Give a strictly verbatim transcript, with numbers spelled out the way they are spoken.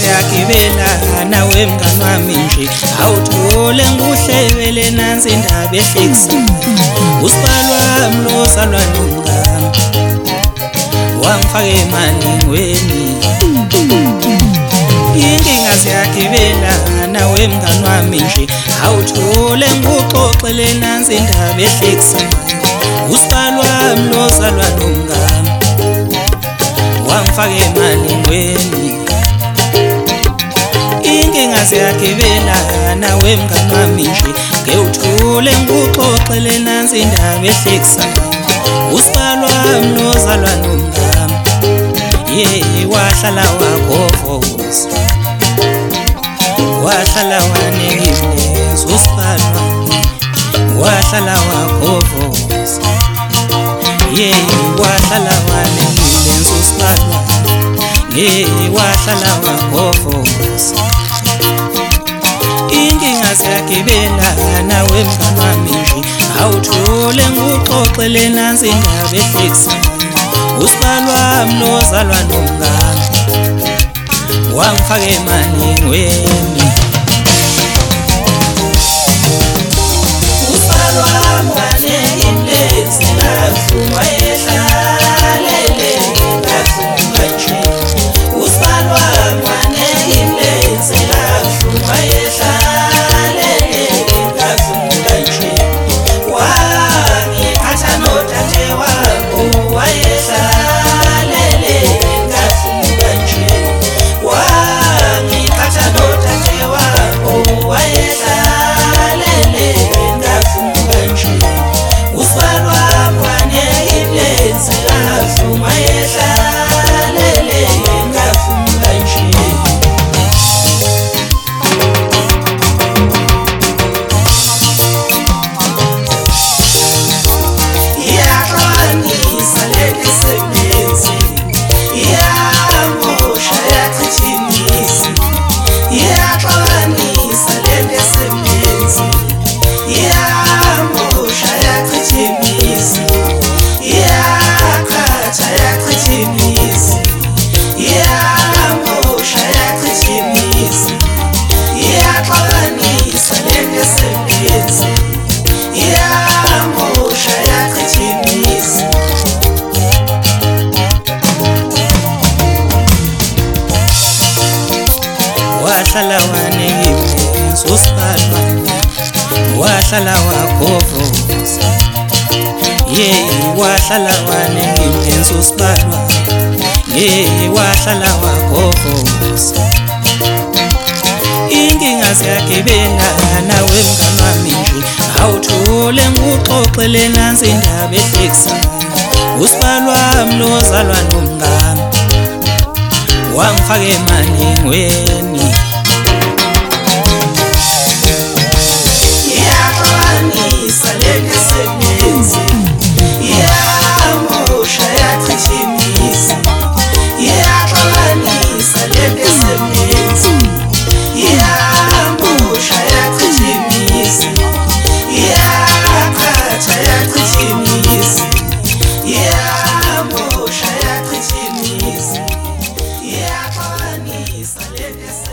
siyagibela nawe mngani wami nje awuthole nguhlebele nansi indaba ehlekisayo usibalo wami lo salwa nomngani wangifaka emalingweni inkinga siyagibela nawe mngani wami nje awuthole nguxoxele nansi indaba ehlekisayo usibalo wami lo salwa nomngani wangifaka emalingweni inkinga siyagibela nawe mngani wami nje ngewuthule nguxoxele nansi indaba ehlekisayo usibalo wami lo salwa nomngani ye wahlala wagovoza wahlala wanengibeza usibalo wami wahlala wagovoza ye wahlala wanengibeza usibalo wami ye wahlala wagovoza inkinga siyagibela nawe mngani wami nje awuthole nguxoxele nansi indaba ehlekisayo usibalo wami lo salwa nomngani wangifaka emalingweni usibalo wami wanengibeza ngafuma ehlalele ngafuma nje usibalo wami wanengibeza ngafuma ehlalele ngafuma nje wangiphatha nodade wami wayehlalele ngafuma nje wangiphatha nodade wami wayehlalele ngafuma nje usibalo wami wanengibeza ngafuma ehlalele ngafuma nje wahlala wanengibeza usibalo wami wahlala wagovoza ye wahlala wanengibeza usibalo wami ye wahlala wagovoza inkinga siyagibela nawe mngani wami nje awuthole nguxoxele nansi indaba ehlekisayo usibalo wami lo salwa nomngani wangifaka emalingweni yaxwanisa lenesebenzi yamosha yachithimisa yaxwanisa lenesebenzi yamosha yachithimisa yaqhatha yachithimisa yamosha yachithimisa yaxwanisa lenesebenzi